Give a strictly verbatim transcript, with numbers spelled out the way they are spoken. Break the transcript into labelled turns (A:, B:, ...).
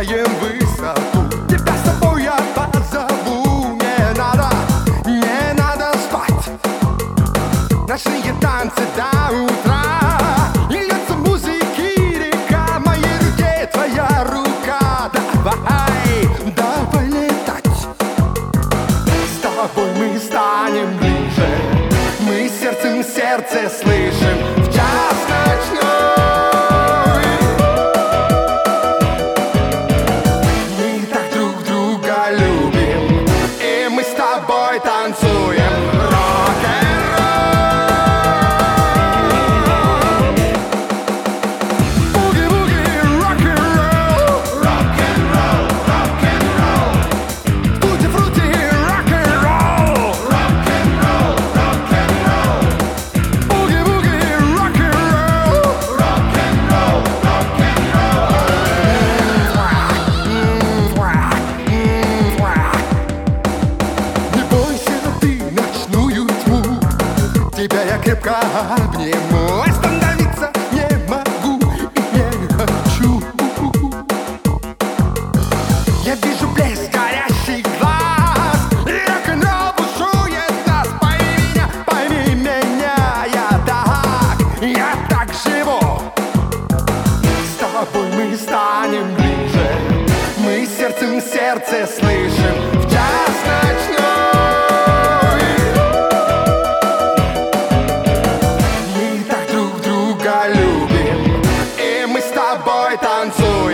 A: сделаем высоту. Тебя с собой я позову. Не надо, не надо спать. Ночные танцы до утра. И льется музыки река. В моей руке твоя рука. Давай, давай летать. С тобой мы станем ближе. Мы сердцем сердце слышим. В час ночной мы так друг друга любим. И мы с тобой танцуем рок-н-ролл. Буги-буги, рок-н-ролл. Рок-н-ролл, рок-н-ролл. Тути-фрути, рок-н-ролл. Рок-н-ролл, рок-н-ролл. Буги-буги, рок-н-ролл. Рок-н-ролл, рок-н-ролл. Не бойся ты ночную тьму. Тебя я крепко обниму. Остановиться не могу и не хочу. Я вижу блеск горящих глаз. Рок-н-ролл бушует нас. Пойми меня, пойми меня. Я так, я так живу. С тобой мы станем ближе. Мы сердцем сердце слышим. В час ночной мы так друг друга любим. И мы с тобой танцуем.